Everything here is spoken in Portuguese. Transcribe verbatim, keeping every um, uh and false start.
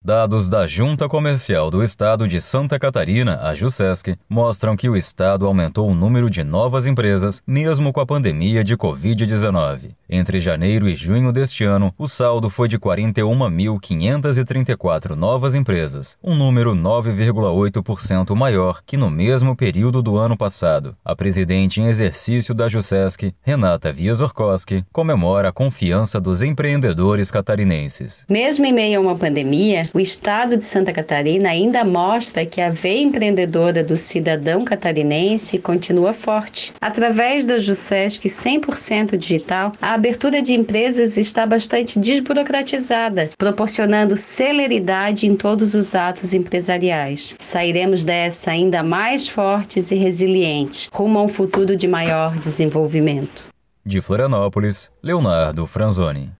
Dados da Junta Comercial do Estado de Santa Catarina, a JUSESC, mostram que o Estado aumentou o número de novas empresas, mesmo com a pandemia de covid dezenove. Entre janeiro e junho deste ano, o saldo foi de quarenta e uma mil quinhentas e trinta e quatro novas empresas, um número nove vírgula oito por cento maior que no mesmo período do ano passado. A presidente em exercício da JUSESC, Renata Wiezorkowski, comemora a confiança dos empreendedores catarinenses. Mesmo em meio a uma pandemia, o Estado de Santa Catarina ainda mostra que a veia empreendedora do cidadão catarinense continua forte. Através da JUSESC cem por cento digital, a abertura de empresas está bastante desburocratizada, proporcionando celeridade em todos os atos empresariais. Sairemos dessa ainda mais fortes e resilientes, rumo a um futuro de maior desenvolvimento. De Florianópolis, Leonardo Franzoni.